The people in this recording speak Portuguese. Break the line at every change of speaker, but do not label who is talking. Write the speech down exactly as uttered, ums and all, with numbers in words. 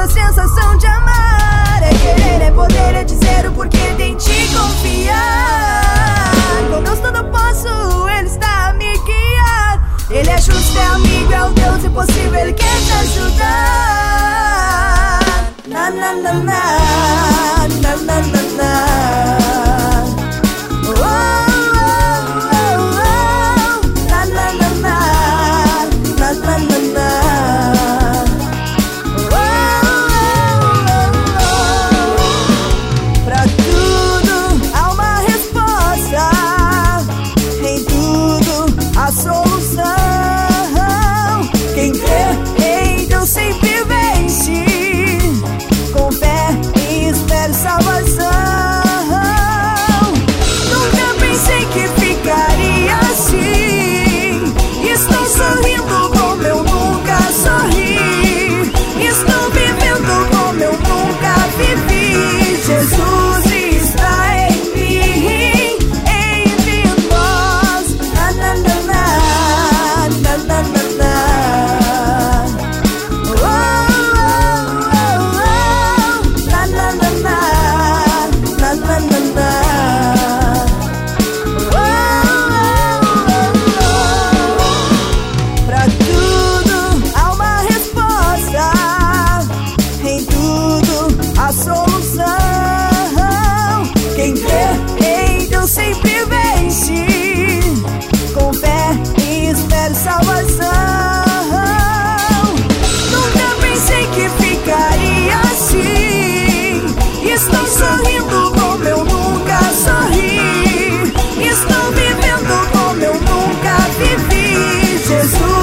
a sensação de amar. É querer, é poder, é dizer o porquê, tem te confiar. Quando eu tudo posso, Ele está a me guiar. Ele é justo, é amigo, é o Deus impossível, Ele quer te ajudar. Na na na na, na na na na. Oh, oh, oh, oh. Na na na na, na na na na. Oh, oh, oh, oh. Pra tudo há uma resposta, em tudo a solução. Quem crê em Deus sempre vence, com fé e espera salvação. Nunca pensei que ficaria assim. Estou sorrindo como eu nunca sorri. Estou vivendo como eu nunca vivi. Jesus está em mim, em nós. Na na na na, na na na na. Oh, oh, oh, oh. Na na na na, na na na na. Oh, oh, oh, oh. Pra tudo há uma resposta, em tudo a solução. Quem crê em Deus sempre vence, com fé e espera salvação. Nunca pensei que ficaria assim. Estou sorrindo como eu nunca sorri. Estou vivendo como eu nunca vivi. Jesus